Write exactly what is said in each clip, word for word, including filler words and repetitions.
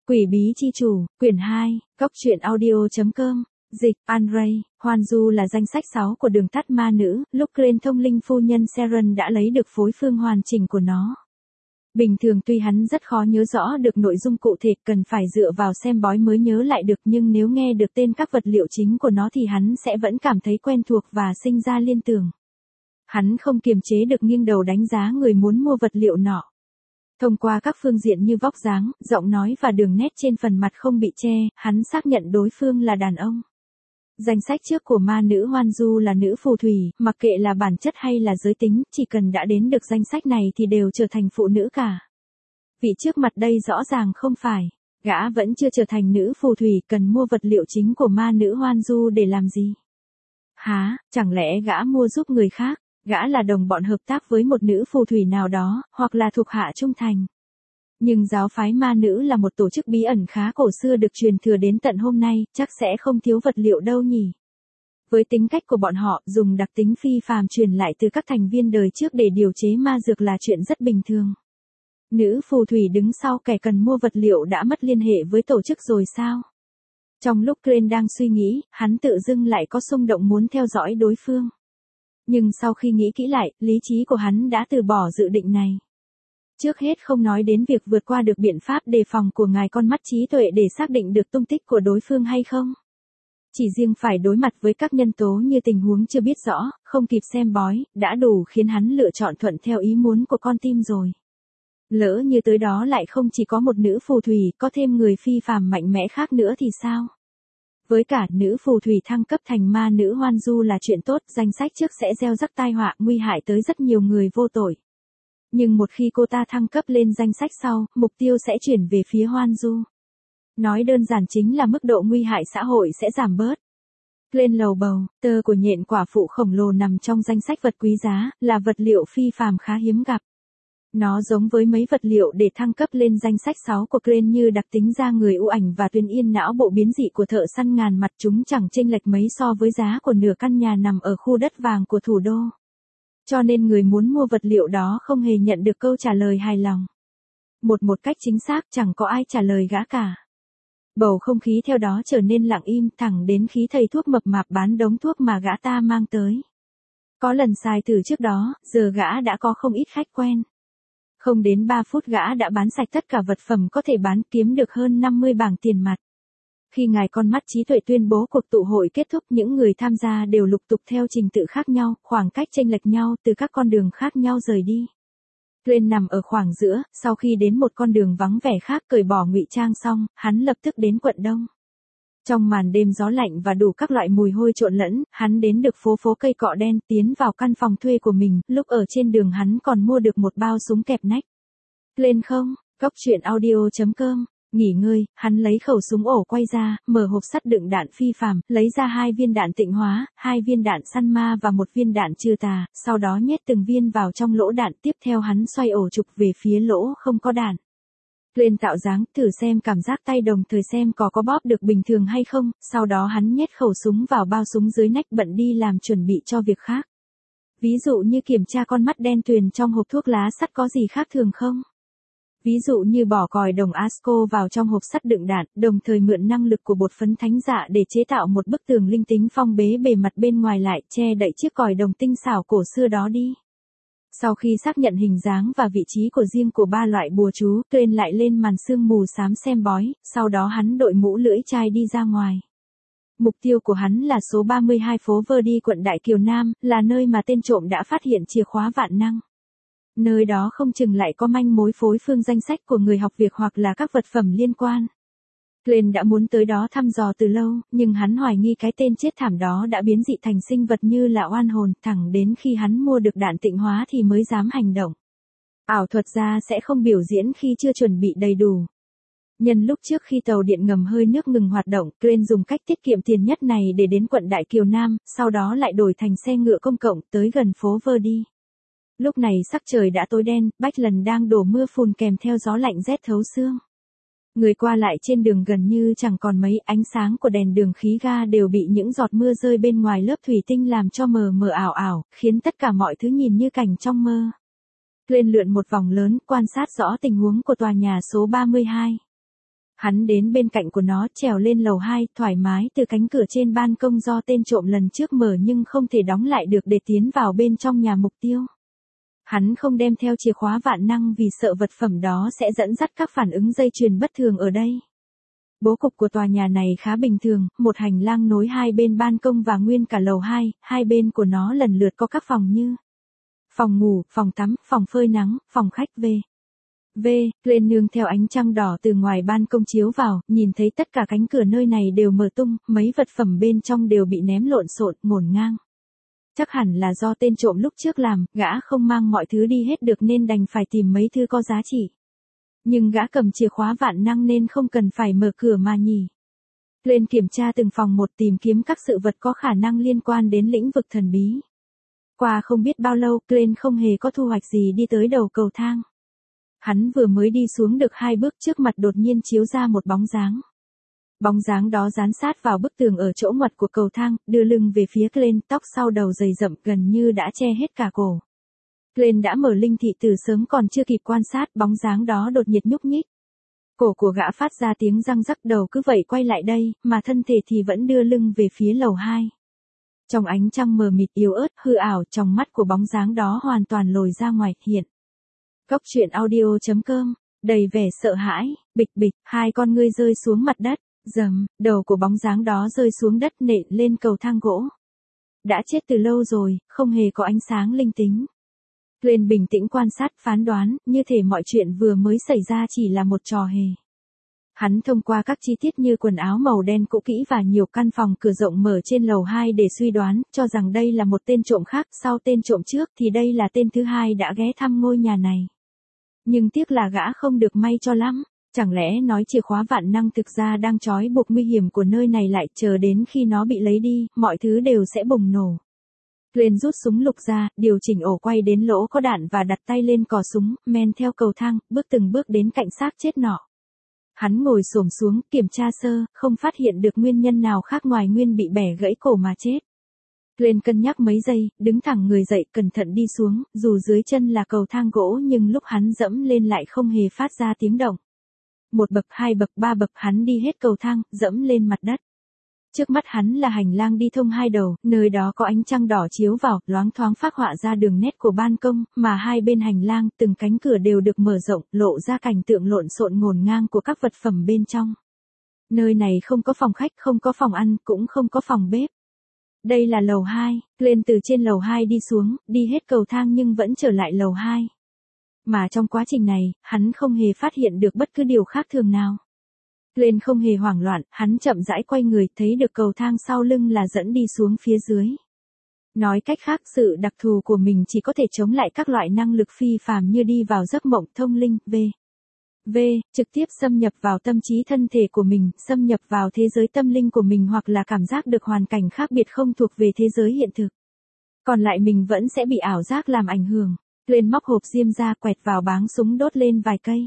Quỷ bí chi chủ, quyển hai, góc truyện audio.com, dịch, Andrei, Hoan Du là danh sách sáu của đường tắt ma nữ, lúc Crane thông linh phu nhân Sharon đã lấy được phối phương hoàn chỉnh của nó. Bình thường tuy hắn rất khó nhớ rõ được nội dung cụ thể, cần phải dựa vào xem bói mới nhớ lại được, nhưng nếu nghe được tên các vật liệu chính của nó thì hắn sẽ vẫn cảm thấy quen thuộc và sinh ra liên tưởng. Hắn không kiềm chế được nghiêng đầu đánh giá người muốn mua vật liệu nọ. Thông qua các phương diện như vóc dáng, giọng nói và đường nét trên phần mặt không bị che, hắn xác nhận đối phương là đàn ông. Danh sách trước của ma nữ Hoan Du là nữ phù thủy, mặc kệ là bản chất hay là giới tính, chỉ cần đã đến được danh sách này thì đều trở thành phụ nữ cả. Vị trước mặt đây rõ ràng không phải. Gã vẫn chưa trở thành nữ phù thủy, cần mua vật liệu chính của ma nữ Hoan Du để làm gì? Hả, chẳng lẽ gã mua giúp người khác? Gã là đồng bọn hợp tác với một nữ phù thủy nào đó, hoặc là thuộc hạ trung thành. Nhưng giáo phái ma nữ là một tổ chức bí ẩn khá cổ xưa được truyền thừa đến tận hôm nay, chắc sẽ không thiếu vật liệu đâu nhỉ. Với tính cách của bọn họ, dùng đặc tính phi phàm truyền lại từ các thành viên đời trước để điều chế ma dược là chuyện rất bình thường. Nữ phù thủy đứng sau kẻ cần mua vật liệu đã mất liên hệ với tổ chức rồi sao? Trong lúc Crane đang suy nghĩ, hắn tự dưng lại có xung động muốn theo dõi đối phương. Nhưng sau khi nghĩ kỹ lại, lý trí của hắn đã từ bỏ dự định này. Trước hết không nói đến việc vượt qua được biện pháp đề phòng của ngài con mắt trí tuệ để xác định được tung tích của đối phương hay không. Chỉ riêng phải đối mặt với các nhân tố như tình huống chưa biết rõ, không kịp xem bói, đã đủ khiến hắn lựa chọn thuận theo ý muốn của con tim rồi. Lỡ như tới đó lại không chỉ có một nữ phù thủy, có thêm người phi phàm mạnh mẽ khác nữa thì sao? Với cả nữ phù thủy thăng cấp thành ma nữ Hoan Du là chuyện tốt, danh sách trước sẽ gieo rắc tai họa nguy hại tới rất nhiều người vô tội. Nhưng một khi cô ta thăng cấp lên danh sách sau, mục tiêu sẽ chuyển về phía Hoan Du. Nói đơn giản chính là mức độ nguy hại xã hội sẽ giảm bớt. Lên lầu bầu, tơ của nhện quả phụ khổng lồ nằm trong danh sách vật quý giá, là vật liệu phi phàm khá hiếm gặp. Nó giống với mấy vật liệu để thăng cấp lên danh sách sáu của Crane như đặc tính da người u ảnh và tuyến yên não bộ biến dị của thợ săn ngàn mặt, chúng chẳng chênh lệch mấy so với giá của nửa căn nhà nằm ở khu đất vàng của thủ đô. Cho nên người muốn mua vật liệu đó không hề nhận được câu trả lời hài lòng. Một một cách chính xác chẳng có ai trả lời gã cả. Bầu không khí theo đó trở nên lặng im thẳng đến khi thầy thuốc mập mạp bán đống thuốc mà gã ta mang tới. Có lần xài thử trước đó, giờ gã đã có không ít khách quen. Không đến ba phút gã đã bán sạch tất cả vật phẩm có thể bán, kiếm được hơn năm mươi bảng tiền mặt. Khi ngài con mắt trí tuệ tuyên bố cuộc tụ hội kết thúc, những người tham gia đều lục tục theo trình tự khác nhau, khoảng cách chênh lệch nhau từ các con đường khác nhau rời đi. Crane nằm ở khoảng giữa, sau khi đến một con đường vắng vẻ khác cởi bỏ ngụy trang xong, hắn lập tức đến quận Đông. Trong màn đêm gió lạnh và đủ các loại mùi hôi trộn lẫn, hắn đến được phố phố cây cọ đen, tiến vào căn phòng thuê của mình, lúc ở trên đường hắn còn mua được một bao súng kẹp nách. Lên không, góc truyện audio.com, nghỉ ngơi, hắn lấy khẩu súng ổ quay ra, mở hộp sắt đựng đạn phi phàm, lấy ra hai viên đạn tịnh hóa, hai viên đạn săn ma và một viên đạn trừ tà, sau đó nhét từng viên vào trong lỗ đạn, tiếp theo hắn xoay ổ trục về phía lỗ không có đạn. Lên tạo dáng, thử xem cảm giác tay đồng thời xem có có bóp được bình thường hay không, sau đó hắn nhét khẩu súng vào bao súng dưới nách bận đi làm chuẩn bị cho việc khác. Ví dụ như kiểm tra con mắt đen tuyền trong hộp thuốc lá sắt có gì khác thường không? Ví dụ như bỏ còi đồng Asco vào trong hộp sắt đựng đạn, đồng thời mượn năng lực của bột phấn thánh dạ để chế tạo một bức tường linh tính phong bế bề mặt bên ngoài lại, che đậy chiếc còi đồng tinh xảo cổ xưa đó đi. Sau khi xác nhận hình dáng và vị trí của riêng của ba loại bùa chú, Crane lại lên màn sương mù xám xem bói, sau đó hắn đội mũ lưỡi chai đi ra ngoài. Mục tiêu của hắn là số ba mươi hai phố Verdi quận Đại Kiều Nam, là nơi mà tên trộm đã phát hiện chìa khóa vạn năng. Nơi đó không chừng lại có manh mối phối phương danh sách của người học việc hoặc là các vật phẩm liên quan. Crane đã muốn tới đó thăm dò từ lâu, nhưng hắn hoài nghi cái tên chết thảm đó đã biến dị thành sinh vật như là oan hồn, thẳng đến khi hắn mua được đạn tịnh hóa thì mới dám hành động. Ảo thuật gia sẽ không biểu diễn khi chưa chuẩn bị đầy đủ. Nhân lúc trước khi tàu điện ngầm hơi nước ngừng hoạt động, Crane dùng cách tiết kiệm tiền nhất này để đến quận Đại Kiều Nam, sau đó lại đổi thành xe ngựa công cộng tới gần phố Verdi. Lúc này sắc trời đã tối đen, Bách Lần đang đổ mưa phùn kèm theo gió lạnh rét thấu xương. Người qua lại trên đường gần như chẳng còn mấy, ánh sáng của đèn đường khí ga đều bị những giọt mưa rơi bên ngoài lớp thủy tinh làm cho mờ mờ ảo ảo, khiến tất cả mọi thứ nhìn như cảnh trong mơ. Crane lượn một vòng lớn, quan sát rõ tình huống của tòa nhà số ba mươi hai. Hắn đến bên cạnh của nó, trèo lên lầu hai, thoải mái từ cánh cửa trên ban công do tên trộm lần trước mở nhưng không thể đóng lại được để tiến vào bên trong nhà mục tiêu. Hắn không đem theo chìa khóa vạn năng vì sợ vật phẩm đó sẽ dẫn dắt các phản ứng dây chuyền bất thường ở đây. Bố cục của tòa nhà này khá bình thường, một hành lang nối hai bên ban công và nguyên cả lầu hai, hai bên của nó lần lượt có các phòng như phòng ngủ, phòng tắm, phòng phơi nắng, phòng khách v. V, lên nương theo ánh trăng đỏ từ ngoài ban công chiếu vào, nhìn thấy tất cả cánh cửa nơi này đều mở tung, mấy vật phẩm bên trong đều bị ném lộn xộn, ngổn ngang. Chắc hẳn là do tên trộm lúc trước làm, gã không mang mọi thứ đi hết được nên đành phải tìm mấy thứ có giá trị. Nhưng gã cầm chìa khóa vạn năng nên không cần phải mở cửa mà nhỉ. Lên kiểm tra từng phòng một, tìm kiếm các sự vật có khả năng liên quan đến lĩnh vực thần bí. Qua không biết bao lâu, Glenn không hề có thu hoạch gì đi tới đầu cầu thang. Hắn vừa mới đi xuống được hai bước, trước mặt đột nhiên chiếu ra một bóng dáng. Bóng dáng đó dán sát vào bức tường ở chỗ ngoặt của cầu thang, đưa lưng về phía Glenn, tóc sau đầu dày rậm gần như đã che hết cả cổ. Glenn đã mở linh thị từ sớm còn chưa kịp quan sát, bóng dáng đó đột nhiệt nhúc nhích. Cổ của gã phát ra tiếng răng rắc, đầu cứ vậy quay lại đây, mà thân thể thì vẫn đưa lưng về phía lầu hai. Trong ánh trăng mờ mịt yếu ớt, hư ảo, trong mắt của bóng dáng đó hoàn toàn lồi ra ngoài, hiện. Góc truyện audio chấm com, đầy vẻ sợ hãi, bịch bịch, hai con ngươi rơi xuống mặt đất, dầm, đầu của bóng dáng đó rơi xuống đất nện lên cầu thang gỗ. Đã chết từ lâu rồi, không hề có ánh sáng linh tính. Glenn bình tĩnh quan sát, phán đoán, như thể mọi chuyện vừa mới xảy ra chỉ là một trò hề. Hắn thông qua các chi tiết như quần áo màu đen cũ kỹ và nhiều căn phòng cửa rộng mở trên lầu hai để suy đoán, cho rằng đây là một tên trộm khác, sau tên trộm trước thì đây là tên thứ hai đã ghé thăm ngôi nhà này. Nhưng tiếc là gã không được may cho lắm, chẳng lẽ nói chìa khóa vạn năng thực ra đang trói buộc nguy hiểm của nơi này lại, chờ đến khi nó bị lấy đi, mọi thứ đều sẽ bùng nổ. Glenn rút súng lục ra, điều chỉnh ổ quay đến lỗ có đạn và đặt tay lên cò súng, men theo cầu thang, bước từng bước đến cạnh xác chết nọ. Hắn ngồi xổm xuống, kiểm tra sơ, không phát hiện được nguyên nhân nào khác ngoài nguyên bị bẻ gãy cổ mà chết. Glenn cân nhắc mấy giây, đứng thẳng người dậy, cẩn thận đi xuống, dù dưới chân là cầu thang gỗ nhưng lúc hắn dẫm lên lại không hề phát ra tiếng động. Một bậc, hai bậc, ba bậc, hắn đi hết cầu thang, dẫm lên mặt đất. Trước mắt hắn là hành lang đi thông hai đầu, nơi đó có ánh trăng đỏ chiếu vào, loáng thoáng phác họa ra đường nét của ban công, mà hai bên hành lang, từng cánh cửa đều được mở rộng, lộ ra cảnh tượng lộn xộn ngổn ngang của các vật phẩm bên trong. Nơi này không có phòng khách, không có phòng ăn, cũng không có phòng bếp. Đây là lầu hai, Glenn từ trên lầu hai đi xuống, đi hết cầu thang nhưng vẫn trở lại lầu hai. Mà trong quá trình này, hắn không hề phát hiện được bất cứ điều khác thường nào. Glenn không hề hoảng loạn, hắn chậm rãi quay người, thấy được cầu thang sau lưng là dẫn đi xuống phía dưới. Nói cách khác, sự đặc thù của mình chỉ có thể chống lại các loại năng lực phi phàm như đi vào giấc mộng, thông linh, v. V, trực tiếp xâm nhập vào tâm trí thân thể của mình, xâm nhập vào thế giới tâm linh của mình, hoặc là cảm giác được hoàn cảnh khác biệt không thuộc về thế giới hiện thực. Còn lại mình vẫn sẽ bị ảo giác làm ảnh hưởng. Glenn móc hộp diêm ra, quẹt vào báng súng, đốt lên vài cây.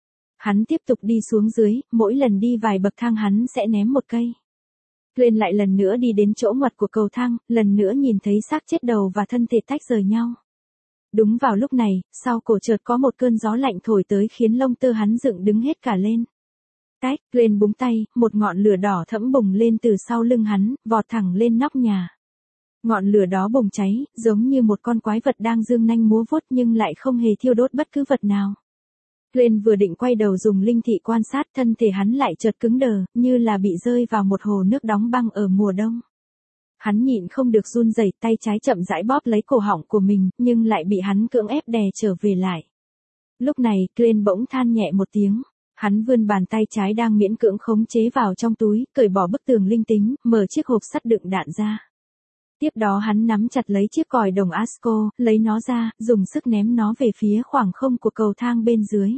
Hắn tiếp tục đi xuống dưới, mỗi lần đi vài bậc thang hắn sẽ ném một cây. Glenn lại lần nữa đi đến chỗ ngoặt của cầu thang, lần nữa nhìn thấy xác chết đầu và thân thể tách rời nhau. Đúng vào lúc này, sau cổ chợt có một cơn gió lạnh thổi tới khiến lông tơ hắn dựng đứng hết cả lên. Cách, Glenn búng tay, một ngọn lửa đỏ thẫm bùng lên từ sau lưng hắn, vọt thẳng lên nóc nhà. Ngọn lửa đó bùng cháy, giống như một con quái vật đang giương nanh múa vuốt nhưng lại không hề thiêu đốt bất cứ vật nào. Glenn vừa định quay đầu dùng linh thị quan sát, thân thể hắn lại chợt cứng đờ, như là bị rơi vào một hồ nước đóng băng ở mùa đông. Hắn nhịn không được run rẩy, tay trái chậm rãi bóp lấy cổ họng của mình, nhưng lại bị hắn cưỡng ép đè trở về lại. Lúc này, Glenn bỗng than nhẹ một tiếng. Hắn vươn bàn tay trái đang miễn cưỡng khống chế vào trong túi, cởi bỏ bức tường linh tính, mở chiếc hộp sắt đựng đạn ra. Tiếp đó hắn nắm chặt lấy chiếc còi đồng Asco, lấy nó ra, dùng sức ném nó về phía khoảng không của cầu thang bên dưới.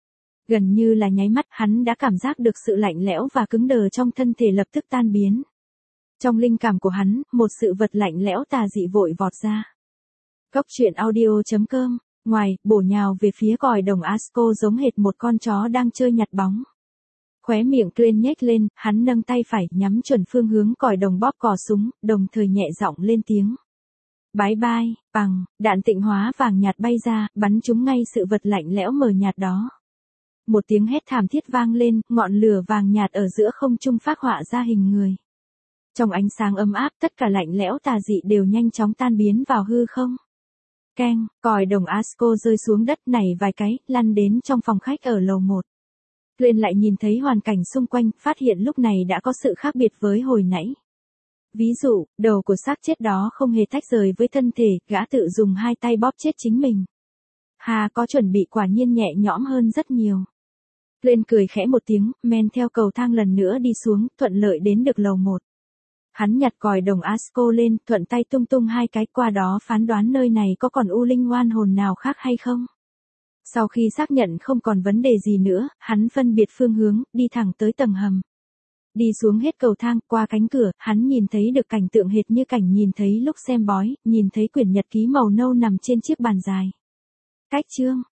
Gần như là nháy mắt, hắn đã cảm giác được sự lạnh lẽo và cứng đờ trong thân thể lập tức tan biến. Trong linh cảm của hắn, một sự vật lạnh lẽo tà dị vội vọt ra. Góc truyện audio chấm com, ngoài, bổ nhào về phía còi đồng Asco giống hệt một con chó đang chơi nhặt bóng. Khóe miệng Glenn nhếch lên, hắn nâng tay phải, nhắm chuẩn phương hướng còi đồng bóp cò súng, đồng thời nhẹ giọng lên tiếng. Bái bai, bằng, đạn tịnh hóa vàng nhạt bay ra, bắn trúng ngay sự vật lạnh lẽo mờ nhạt đó. Một tiếng hét thảm thiết vang lên, ngọn lửa vàng nhạt ở giữa không trung phác họa ra hình người. Trong ánh sáng ấm áp, tất cả lạnh lẽo tà dị đều nhanh chóng tan biến vào hư không. Keng, còi đồng Asco rơi xuống đất nảy vài cái, lăn đến trong phòng khách ở lầu một. Glenn lại nhìn thấy hoàn cảnh xung quanh, phát hiện lúc này đã có sự khác biệt với hồi nãy. Ví dụ, đầu của xác chết đó không hề tách rời với thân thể, gã tự dùng hai tay bóp chết chính mình. Hà có chuẩn bị quả nhiên nhẹ nhõm hơn rất nhiều. Glenn cười khẽ một tiếng, men theo cầu thang lần nữa đi xuống, thuận lợi đến được lầu một. Hắn nhặt còi đồng Asco lên, thuận tay tung tung hai cái, qua đó phán đoán nơi này có còn u linh oan hồn nào khác hay không. Sau khi xác nhận không còn vấn đề gì nữa, hắn phân biệt phương hướng, đi thẳng tới tầng hầm. Đi xuống hết cầu thang, qua cánh cửa, hắn nhìn thấy được cảnh tượng hệt như cảnh nhìn thấy lúc xem bói, nhìn thấy quyển nhật ký màu nâu nằm trên chiếc bàn dài. Cách chương